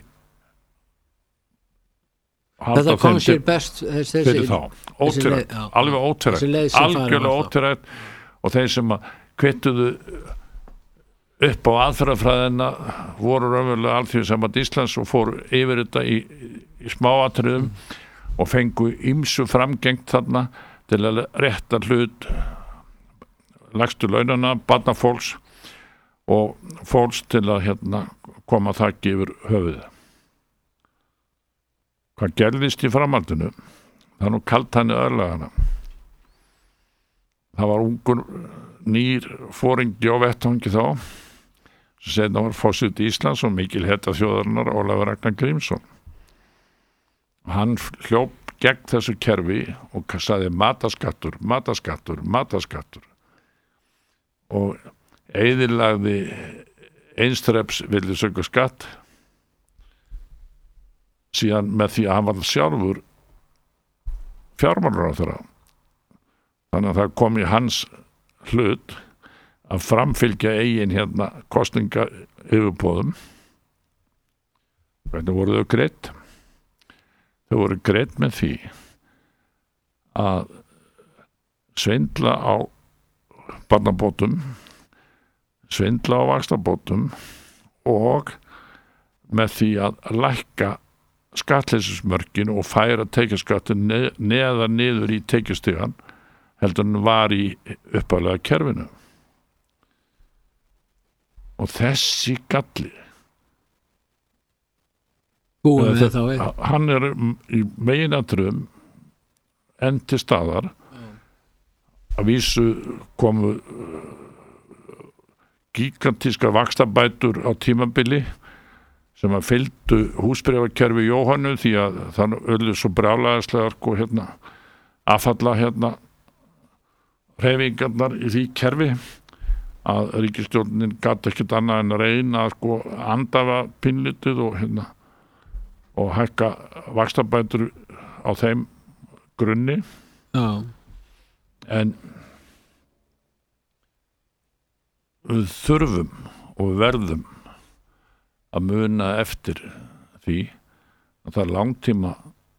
Þetta kom sér best fyrir þá, ótvírætt, alveg ótvírætt, algjörlega ótvírætt, og þeir sem að kvittuðu upp á aðferðafræðina voru raunverulega Alþýðusamband Íslands og fóru yfir þetta í smáatriðum og fengu ýmsu framgengt þarna til að rétta hlut lægstu launana, barnafólks og fólks til að koma þakki yfir höfuðið. Hvað gerðist í framhaldinu? Það er nú kalt henni örlagana. Það var ungur nýr foringi á vettvangi þá sem seinna var forseti Íslands og mikil heta þjóðarinnar Ólafur Ragnar Grímsson. Hann hljóp gegn þessu kerfi og sagði mataskattur og eyðilagði einstreps virðisaukaskatt síðan með því að hann var sjálfur fjármálaráðherra. Þannig að það kom í hans hlut að framfylgja eigin kosninga yfirbóðum. Hvernig voru þau greidd? Þau voru greidd með því að svindla á barnabótum, svindla á vaxtabótum og með því að lækka skattleysismörkin og færa tekjuskattin neðar niður í tekjustigan heldur en var í upphaflega kerfinu. Og þessi galli hann í meginatriðum enn til staðar. Að vísu komu gigantískar vaxtabætur á tímabili sem að fylgdu húsbréfakerfi Jóhannu því að það urðu svo brjálæðislegar affalla hreyfingarnar í því kerfi að ríkisstjórnin gat ekkert annað en að reyna að andafa pínlítið og hækka vaxtabætur á þeim grunni. En við þurfum og við verðum að muna eftir því að það er langtíma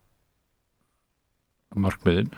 markmiðin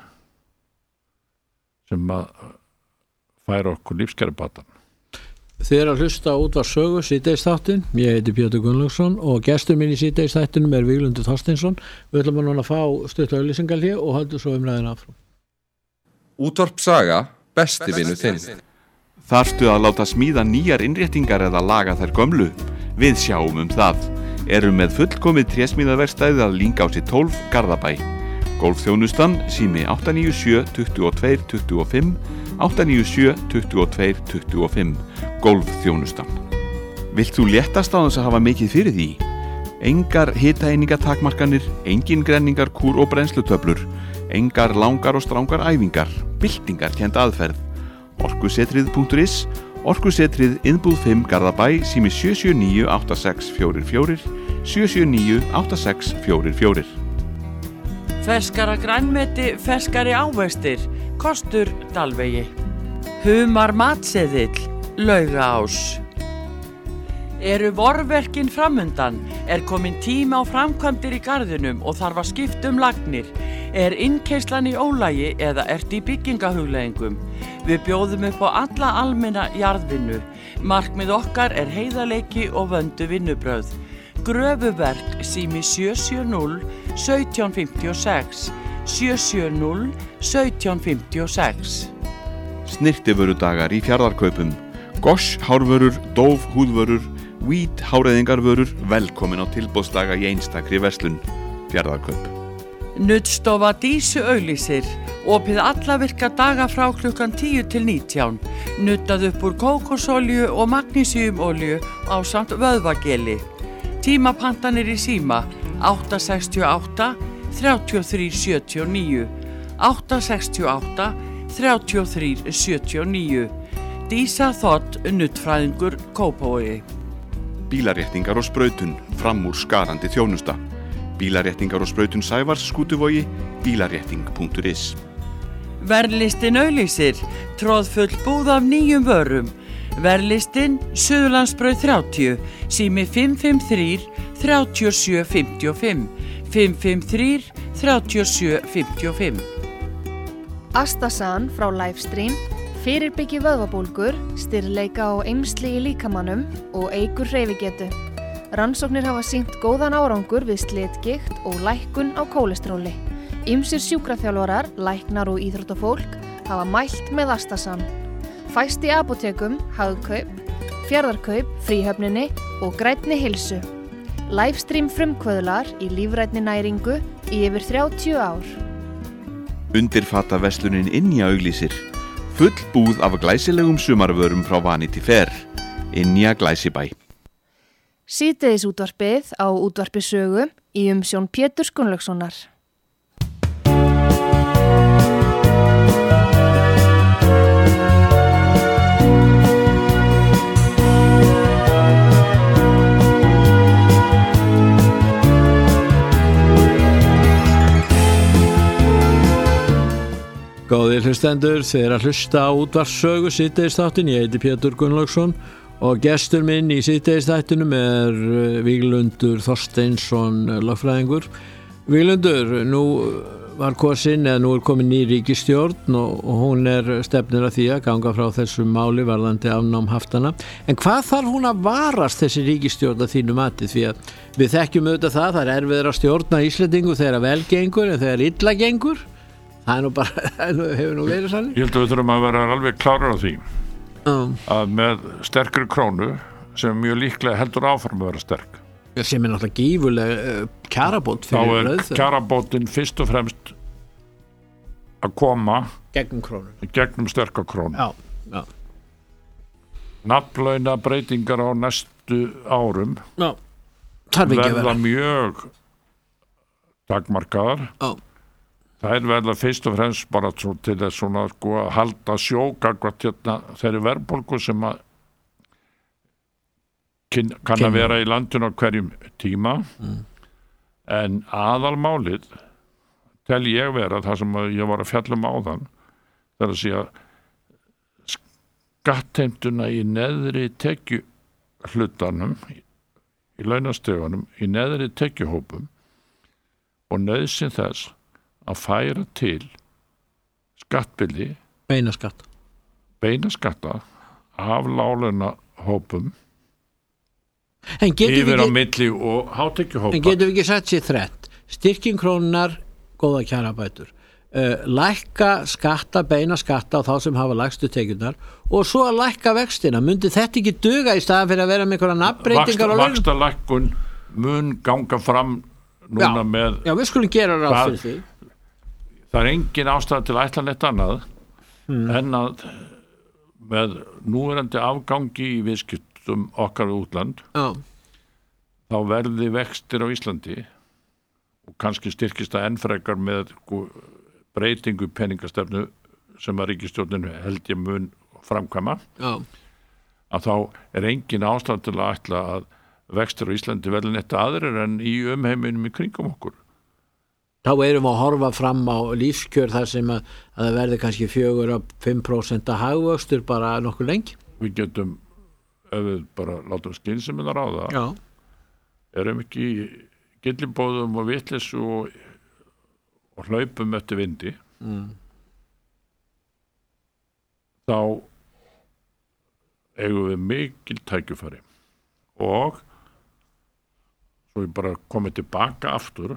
sem að færa okkur lífskjarabatan. Þið er að hlusta á útvarpssögu síðdegisþáttinn. Ég heiti Pétur Gunnlaugsson og gestur minn í síðdegisþættinum er Víglundur Þorsteinsson. Við ætlum að núna fá stutt auglýsingar hér og höldum svo umræðina áfram. Útvarpssaga, besti vinur þinn. Þarftu að láta smíða nýjar innréttingar eða laga þær gömlu? Við sjáum það. Erum með fullkomið trésmíðaverkstæði að Lyngási 12 Garðabæ. Golfþjónustan sími 897 22 25 897 22 25. Golfþjónustan. Vilt þú léttast á þess að hafa mikið fyrir því? Engar hitaeiningatakmarkanir, engin grenningar, kúr og brennslutöflur, engar langar og strangar æfingar, byltingar kennd aðferð. Orkusetrið.is, Orkusetrið innbúð 5 Garðabæ, sími 779 8644 779 8644. Ferskara grænmeti, ferskari ávextir, kostur Dalvegi. Humar matseðill, Laugaás. Eru vorverkin framundan? Er komin tíma á framkvæmdir í garðinum og þarf að skipta lagnir? Er innkeyrslan í ólagi eða ert í byggingahugleiðingum? Við bjóðum upp á alla almenna jarðvinnu. Markmið okkar er heiðarleiki og vöndu vinnubrögð. Gröfuverk sími 770 1756 770 1756. Snirtivörudagar í Fjarðarkaupum. Gosh hárvörur, Dove húðvörur, Weed háræðingarvörur, velkomin á tilboðsdaga í einstakri verslun. Fjarðarkaup. Nuddstofa Dísu auglýsir. Opið alla virka daga frá klukkan 10 til 19. Nuddað upp úr kókosolju og magnísiumolju ásamt vöðvageli. Tímapantanir í síma 868 33 79 868 33 79. Dísa Þótt, nuddfræðingur, Kópavogi. Bílaréttingar og sprautun, fram úr skarandi þjónusta. Bílaréttingar og sprautun Sævars, Skútuvogi, bílarétting.is. Verðlistin auglýsir. Tróðfull búð af nýjum vörum. Verðlistin Suðurlandsbraut 30, sími 553 37 55 553 37 55. Astasan frá Livestream fyrirbyggi vöðvabólgur, stirðleika og eymsli í líkamannum og eykur hreyfigetu. Rannsóknir hafa sýnt góðan árangur við slitgigt og lækkun á kólesteróli. Ýmsir sjúkraþjálfarar, læknar og íþróttafólk hafa mælt með Astasan. Fæst í apótekum, Hagkaup, Fjarðarkaup, Fríhöfninni og Grænni heilsu. Livestream frumkvöðlar í lífrænni næringu í yfir 30 ár. Undirfata verslunin Ynja auglýsir. Full búð af glæsilegum sumarvörum frá Vanity Fair. Ynja Glæsibæ. Síðdegisútvarpið á útvarpissögu í umsjón Péturs Gunnlaugssonar. Góðir hlustendur, þið er að hlusta á útvarpssögu síðdegisþáttinn. Ég heiti Pétur Gunnlaugsson og gestur minn í síðdegisþættinum er Víglundur Þorsteinsson, lögfræðingur. Víglundur, nú var kosin eða nú er komin ný ríkisstjórn og hún er stefnir að því að ganga frá þessum máli varðandi afnám haftana. En hvað þarf hún að varast þessi ríkisstjórn að þínu mati? Því að við þekkjum auðvitað það er erfiður að stjórna Íslendingu þegar vel gengur en þegar illa gengur. Það er nú bara, hefur nú verið sannig. Ég held að við þurfum að vera alveg klárar á því að með sterkri krónu sem mjög líklega heldur áfram að vera sterk. Sem er náttúrulega gífurleg kjarabót fyrir lauð. Þá er kjarabótin fyrst og fremst að koma gegnum krónu. Gegnum sterka krónu. Já. Nafnlauna breytingar á næstu árum verða mjög takmarkaðar. Já. Það er verða fyrst og fremst bara til þess svona að halda sjógagvat þeirri verðbólgu sem að kann að vera í landinu á hverjum tíma en aðalmálið tel ég vera það sem ég var að fjalla áðan það er að segja skattheimtuna í neðri tekjuhlutanum, í launastegunum, í neðri tekjuhópum og nauðsyn þess að færa til skattbyrði, beina skatta af láglaunahópum yfir á milli og hátekjuhópa. En getum við ekki sett sér þrennt, styrking krónunar, góða kjarabætur, lækka skatta, beina skatta á þá sem hafa lægstu tekjurnar og svo að lækka vextina. Myndi þetta ekki duga í staðan fyrir að vera með einhverja nafnbreytingar á launum? Vaxtalækkun mun ganga fram núna með... Já, við skulum gera ráð fyrir því. Það er engin ástæða til að ætla neitt annað en að með núverandi afgangi í viðskiptum okkar útland þá verði vextir á Íslandi og kannski styrkist það enn frekar með breytingu peningastefnu sem að ríkisstjórnin held ég mun framkvæma að þá er engin ástæða til að ætla að vextir á Íslandi verði neitt aðrir en í umheiminum í kringum okkur. Þá erum við að horfa fram á lífskjör þar sem að það verði kannski 4-5% hagvöxtur bara nokkuð lengi. Við getum, ef við bara látum skynsemina ráða, erum ekki í gyllibóðum og vitleysu og hlaupum eftir vindi, þá eigum við mikil tækifæri og svo við bara komum tilbaka aftur.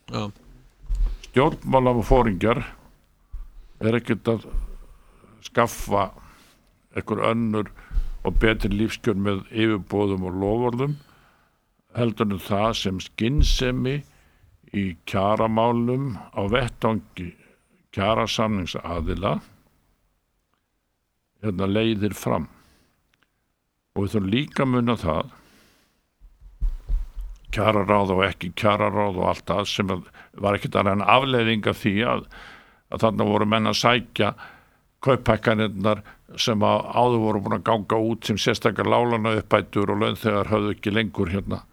Stjórnmálafóringjar er ekkert að skaffa einhver önnur og betri lífskjör með yfirboðum og loforðum heldur en það sem skynsemi í kjaramálum á vettvangi kjarasamningsaðila leiðir fram og við þurfum líka að muna það kjararáð og ekki kjararáð og allt það sem var ekkert annað en afleiðing af því að þarna voru menn að sækja kauphækkanirnar sem áður voru búin að ganga út sem sérstakar láglaunaupphætur og launþegar höfðu ekki lengur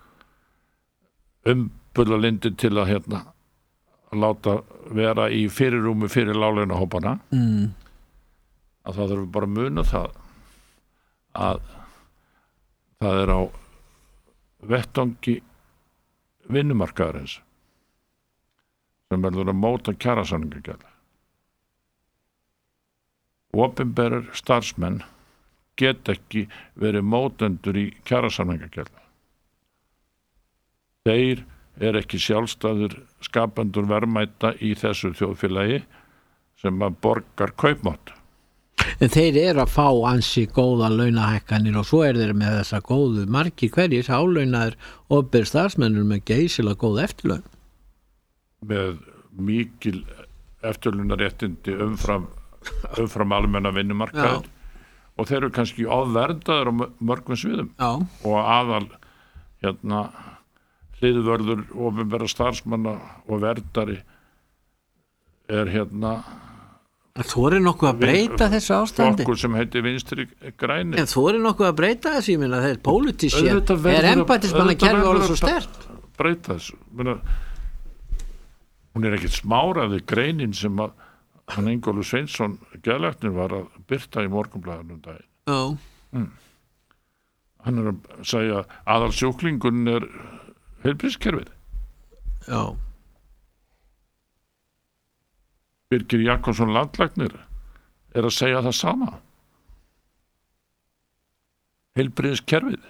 umbullalindi til að láta vera í fyrirrúmi fyrir láglaunahópana að það þurfum bara að muna það að það er á vettvangi vinnumarkaðarins sem verður að móta kjarasamningagerð. Opinberir starfsmenn get ekki verið mótendur í kjarasamningagerð. Þeir ekki sjálfstæður skapendur verðmæta í þessu þjóðfélagi sem að borgar kaupmátt. En þeir að fá ansi góða launahækkanir og svo þeir með þessa góðu margir hverjir hálaunaðir opinberir starfsmennir með geysilega góð eftirlaun. Með mikil eftirlaunaréttindi umfram almenna vinnumarkað og þeir eru kannski ofverdaður á mörgum sviðum og aðal hliðvörður opinberra starfsmanna og verndari er Þú nokkuð að breyta þessu ástandi? Flokkur sem heitir Vinstri grænir. En þú nokkuð að breyta þessu? Ég meina þeir pólitískir. Embættismannakerfið orðið svo sterkt? Breyta þessu. Hún ekkert smáraði greinin sem að hann Ingólfur Sveinsson geðlæknir var að birta í Morgunblaðinu daginn. Hann að segja aðalsjúklingun heilbrigðiskerfið. Já. Birgir Jakobsson landlæknir að segja það sama. Heilbrigðiskerfið.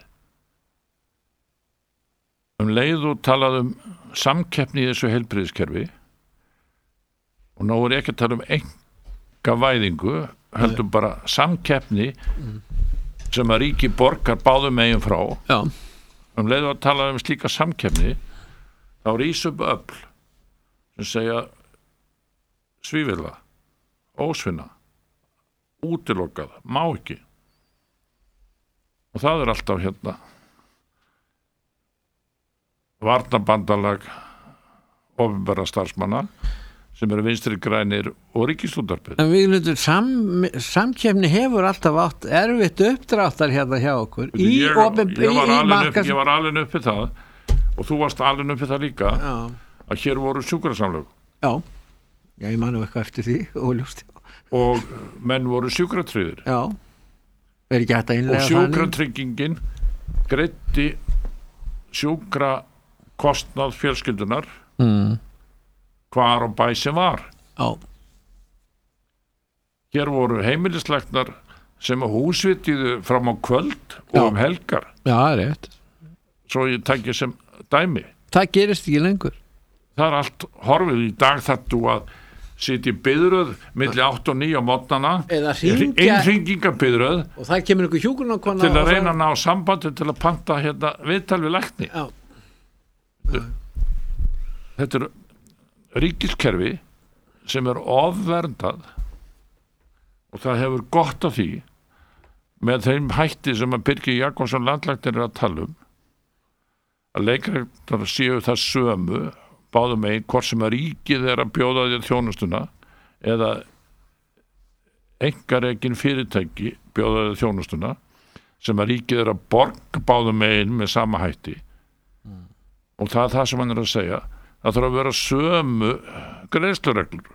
Leið og talað samkeppni í þessu heilbrigðiskerfi og nú ekki að tala einkavæðingu, heldur bara samkeppni sem að ríki borgar báðum megin frá. Leið og tala slíka samkeppni þá rís upp öfl sem segja svívirða, ósvinna, útilokað, má ekki. Og það alltaf varnarbandalag opinberra starfsmanna sem eru Vinstri grænir og Ríkisútvarpið. En samkeppni hefur alltaf átt erfitt uppdráttar hjá okkur. Ég var alin uppi það og þú varst alin uppi það líka að hér voru sjúkrasamlög. Já, ég manu eitthvað eftir því óljóst. Og menn voru sjúkratryggðir. Er ekki hægt að og innlega sjúkratryggingin greiddi sjúkra kostnað fjölskyldunar hvar á bæ sem var. Já. Hér voru heimilislæknar sem að húsvitiðu fram á kvöld og helgar. Já, það er rétt. Svo ég tæki sem dæmi. Það gerist ekki lengur. Það er allt horfið. Í dag þarftu að sitja í biðröð milli 8 og 9 á morgnana, eða hringja innhringingabiðröð, og það kemur einhver hjúkrunarkona til að reyna að ná sambandi til að panta viðtal við lækni. Já. Þetta er ríkiskerfi sem er ofverndað og það hefur gott af því með þeim hætti sem að Birgir Jakobsson landlæknir er að tala að leikræktar séu það sömu báðum einn, hvort sem að ríkið er að bjóða þér þjónustuna eða einkarekin fyrirtæki bjóða þér þjónustuna sem að ríkið er að borga báðum einn með sama hætti og það er það sem hann er að segja. Það þarf að vera sömu greiðslureglur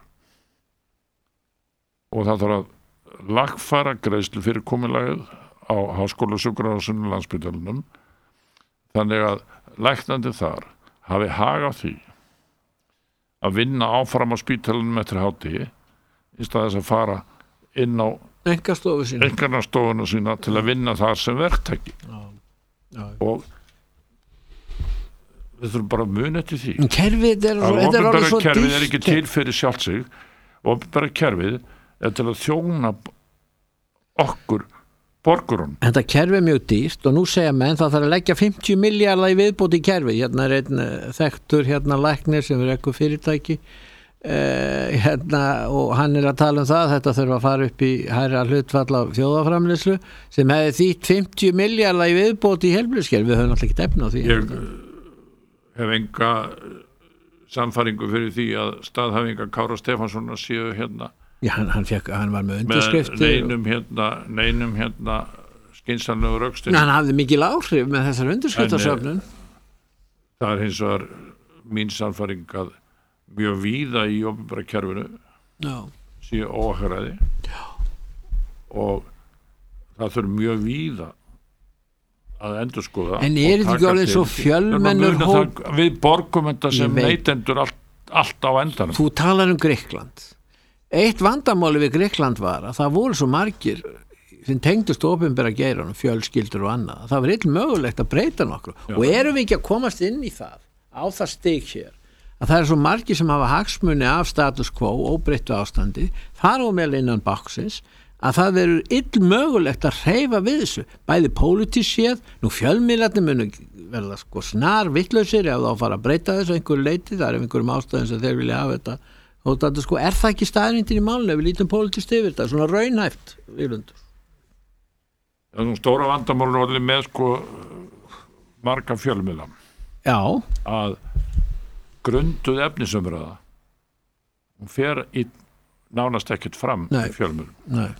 og það þarf að lagfæra greiðslu fyrirkomulagið á Háskólasjúkrahúsinu Landspítalanum þannig að læknandi þar hafi hag á því að vinna áfram á spítalanum eftir hádegi í stað þess að fara inn á einkastofuna sína til að vinna þar sem verktæki. Og við þurfum bara að muna eftir því kerfið er opinbera kerfið er ekki til fyrir sjálft sig. Opinbera kerfið er til að þjóna okkur borgurum. Þetta kerfi er mjög dýrt og nú segja menn það þarf að leggja 50 milljarða í viðbót í kerfi. Hérna er einn þekktur læknir sem er eitthvað fyrirtæki og hann er að tala um það þetta þurfa að fara upp í hærra hlutfall af þjóðarframleiðslu sem hefði þýtt 50 milljarða í viðbót í heilbrigðiskerfi. Við höfum alltaf ekki efni á því. Ég hef enga samfæringu fyrir því að staðhæfingar Kára Stefánssonar séu Já, hann var með undirskriftir neinum skynsamlegu rökstuðning. Hann hafði mikil áhrif með þessar undirskriftarsöfnun. Það er hins vegar mín sannfæring að mjög víða í opinbera kerfinu séu óhagræði og það þurfi mjög víða að endurskoða. En er þetta ekki orðið svo fjölmennur hóp? Við borgum þetta sem neytendur allt á endanum. Þú talar um Grikkland. Eitt vandamáli við Grikkland var að það voru svo margir sem tengdust opinbera geiranum, fjölskyldur og annað. Það var eitthvað mögulegt að breyta nokkru. Og erum við ekki að komast inn í það á það stig hér að það er svo margir sem hafa hagsmuni af status quo, óbreyttu ástandi, þar og meðal innan baksins, að það verður mögulegt að hreyfa við þessu, bæði pólitísséð, nú fjölmiðlarnir munu verða snar vitlausir ef þá fara að breyta þessu einhverju leiti, það er einhverjum ástæðum sem þeir vilja hafa þetta. Er það ekki staðrindin í málinu ef við lítum pólitískt yfir þetta, svona raunhæft Víglundur? Það er nú stóra vandamálur með marga fjölmiðla. Já. Að grunduð efnisumræða hún fer í nánast ekkert fram í fjölmiðlum.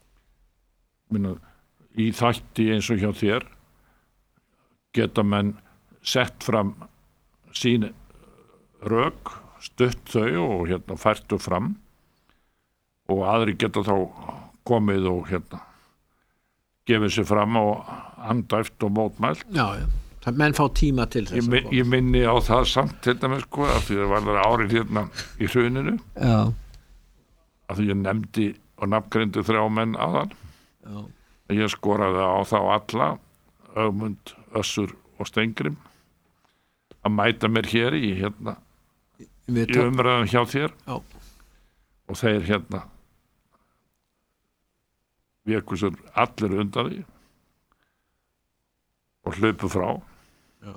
Í þætti eins og hjá þér geta menn sett fram sín rök, stutt þau og færtu fram og aðri geta þá komið og gefið sér fram og andæft og mótmælt. Já. Menn fá tíma til þess. Ég minni á það samt til dæmis af því það var árið í hruninu. Já. Af því ég nefndi og nafngreindi 3 menn aðan. Já. Ég skoraði á þá alla Ögmund, Össur og Steingrim að mæta mér hér í umræðan hjá þér. Já. Og þeir véku sér allir undan því og hlupu frá. Já.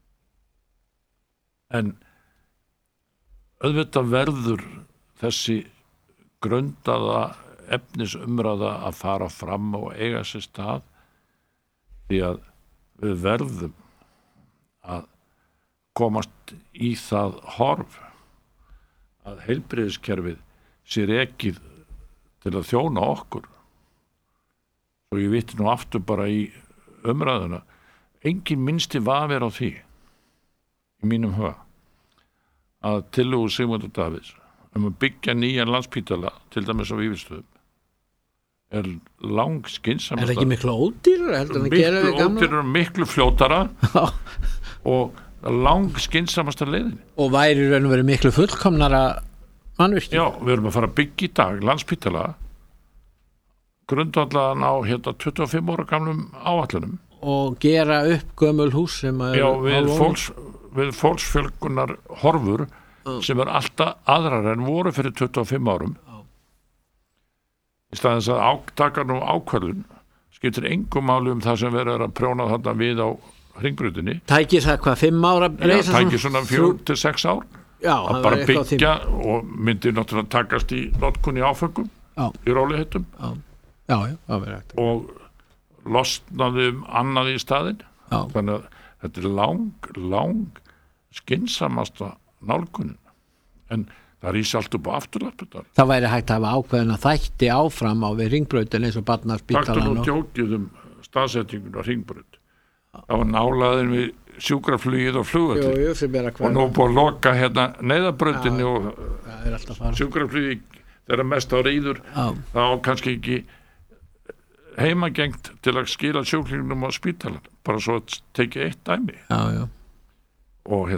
En auðvitað verður þessi grundaða efnisumræða að fara fram og eiga sér stað því að við verðum að komast í það horf að heilbrigðiskerfið sé rekið til að þjóna okkur. Og ég viti nú aftur bara í umræðuna, engin minnsti vafi á því í mínum huga að tillögu Sigmundur Davíðs að byggja nýjan Landspítala til dæmis á Vífilsstöðum er langskynsamasta. Er það ekki miklu ódýrar heldur en að gera við gamla? Miklu ódýrar, miklu fljótara og langskynsamasta leiðin. Og væri raun og verið miklu fullkomnara mannvirki? Já, við erum að fara að byggja í dag Landspítala grundvallaðan á 25 ára gamlum áætlunum. Og gera upp gömul hús sem að... Já, við fólksfjölgunar horfur sem alltaf aðrar en voru fyrir 25 árum. Í staðins að taka nú ákvörðun skiptir engu máli það sem verður að prjóna þarna við á Hringbrautinni. Tæki það hvað, 5 ára? Já, tæki svona 4 til 6 ár. Já, að bara byggja og myndi náttúrulega takast í notkun í áföngum, í rólihettum. Já, það verður hægt. Og losnaði annað í staðinn. Þannig að þetta er lang skynsamasta nálgunin. En það rís allt upp á afturlappirnar. Það væri hægt að hafa ákveðina þætti áfram á við Hringbrautin eins og Barnaspítalan. Taktu nú djókið staðsetningun á Hringbraut. Það var nálaðin við sjúkraflugið og flugvöllin. Og nú búið að loka neyðarbrautinni og sjúkraflugið þeirra mest á reyður. Það var kannski ekki heimagengt til að skila sjúklingnum á spítalan. Bara svo að tekið eitt dæmi. Já. Og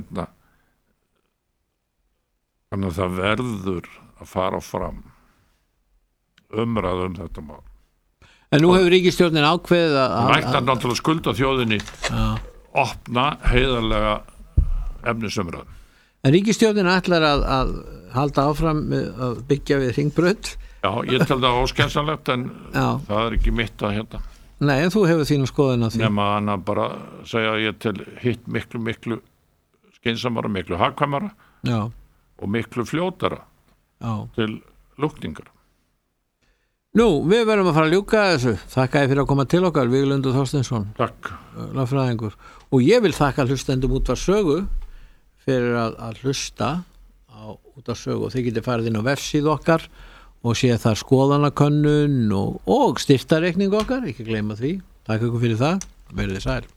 þannig að það verður að fara fram umræðu þetta mál. En nú hefur ríkisstjórnin ákveðið að... Mætti að náttúrulega skulda þjóðinni opna heiðarlega efnisumræðu. En ríkisstjórnin ætlar að halda áfram að byggja við Hringbraut? Já, ég tel það óskemmsanlegt en það er ekki mitt að Nei, en þú hefur þínu skoðun á því. Nema hann að bara segja að ég tel hitt miklu skynsamara, miklu hagkvæmara. Já. Og miklu fljótara til lúkningar. Nú, við verðum að fara að ljúka þessu. Þakka fyrir að koma til okkar, Víglundur Þorsteinsson. Takk. Lögfræðingur. Og ég vil þakka hlustendum Útvarpssögu fyrir að hlusta á Útvarpssögu og þið getið farið inn á vefsíðu okkar og séð þar skoðanakönnun og styrktareikning okkar, ekki gleyma því. Takk ykkur fyrir það. Verið þið sæl.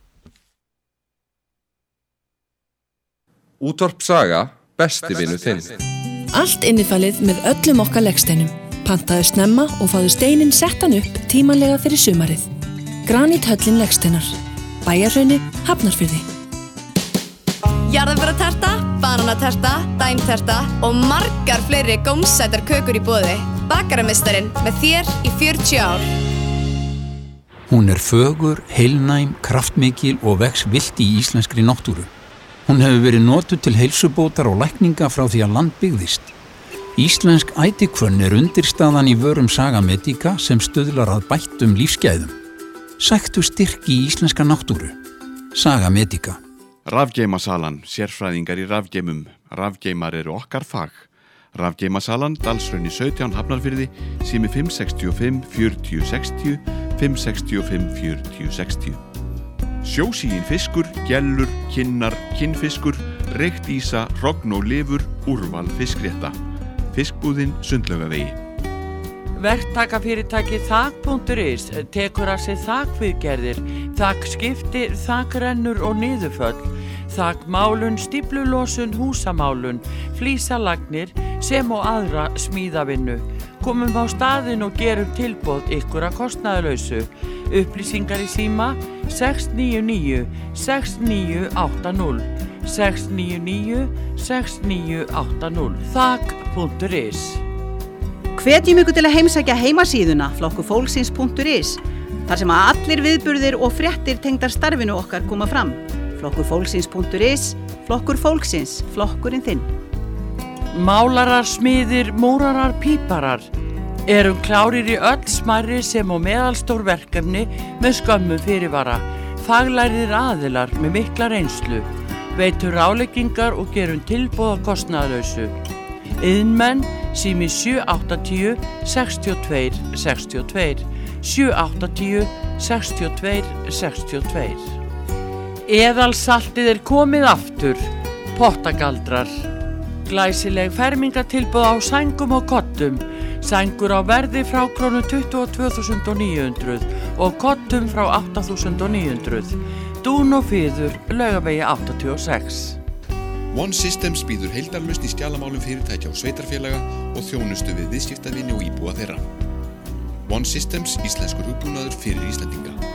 Útvarpssaga. Besti vinur þinn. Allt innifalið með öllum okkar leggsteinum. Pantaðu snemma og fáðu steinin settan upp tímanlega fyrir sumarið. Granít höllin leggsteinar. Bæjarhrauni, Hafnarfirði. Jarðarföruterta, bananaterta, dæmterta og margar fleiri gómsætar kökur í boði. Bakarameistarin með þér í 40 ár. Hún er fögur, heilnæm, kraftmikil og vex villt í íslenskri náttúru. Hún hefur verið notuð til heilsubótar og lækninga frá því að land byggðist. Íslensk ætikvönn er undirstaðan í vörum Saga Medica sem stuðlar að bættum lífsgæðum. Sæktu styrk í íslenska náttúru. Saga Medica. Rafgeimasalan, sérfræðingar í rafgeimum. Rafgeimar eru okkar fag. Rafgeimasalan, Dalsrauni 17, Hafnarfirði, sími 565 40 60, 565 40 60. Sjósíin fiskur, gellur, kinnar, kinnfiskur, reykt ísa, hrogn og lifur, úrval fiskrétta. Fiskbúðin Sundlaugavegi. Verktakafyrirtæki Þak.is tekur að sig þakviðgerðir, þakskipti, þakrennur og niðurföll, þakmálun, stíflulosun, húsamálun, flísalagnir sem og aðra smíðavinnu. Komum á staðinn og gerum tilboð ykkur að kostnaðarlausu. Upplýsingar í síma 699 6980 699 6980 Þak.is. Hvetjum ykkur til að heimsækja heimasíðuna flokkufólksins.is þar sem að allir viðburðir og fréttir tengdar starfinu okkar koma fram. Flokkufólksins.is, flokkur fólksins, flokkurinn þinn. Málarar, smiðir, múrarar, píparar. Erum klárir í öll smærri sem og meðalstór verkefni með skömmu fyrirvara. Faglærðir aðilar með mikla reynslu. Veitum ráðleggingar og gerum tilboð á kostnaðarlausu. Iðnmenn, sími 780 62 62 780 62 62. Eðalsaltið er komið aftur. Pottagaldrar. Glæsileg fermingatilboð á sængum og kottum. Sængur á verði frá krónu 22.900 og kottum frá 8.900. Dún og Fiður, Laugavegi 86. One Systems býður heildarlausn í skjalamálum fyrirtækja og sveitarfélaga og þjónustu við viðskiptavini og íbúa þeirra. One Systems, íslenskur hugbúnaður fyrir Íslendinga.